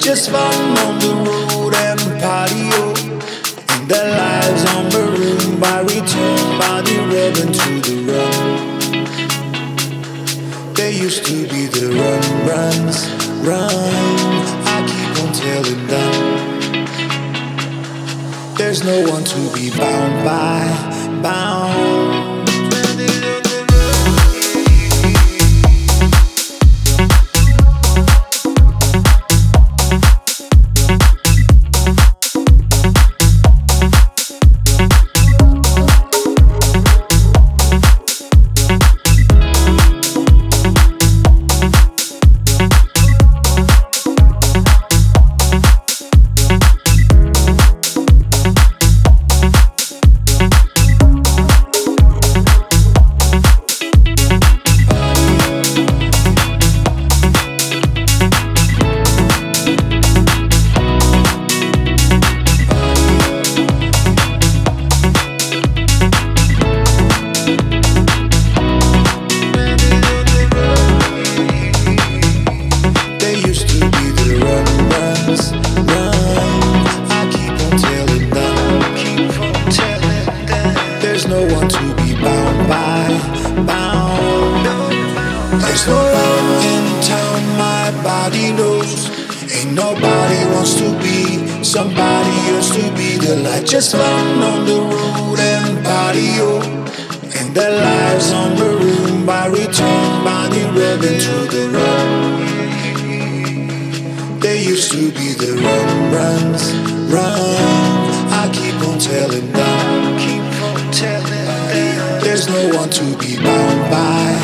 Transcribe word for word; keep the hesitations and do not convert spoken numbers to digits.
just fun on the road and patio. And their lives on maroon by return by the ribbon to the run. They used to be the run, runs, run. I keep on telling them there's no one to be bound by, bound. There's no love in town, my body knows. Ain't nobody wants to be somebody else to be the light. Just fun on the road and patio. And their lives on maroon by return by the ribbon to the run. They used to be the run, runs, run. I keep on telling them, keep on telling them there's no one to be bound by.